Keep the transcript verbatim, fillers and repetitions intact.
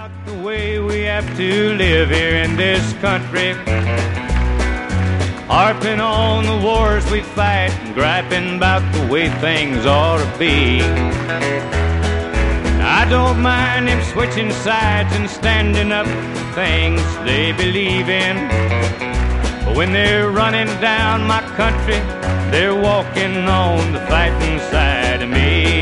about the way we have to live here in this country, harping on the wars we fight and griping about the way things ought to be. I don't mind them switching sides and standing up for things they believe in, but when they're running down my country, they're walking on the fighting side of me.